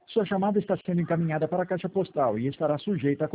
Sua chamada está sendo encaminhada para a caixa postal e estará sujeita a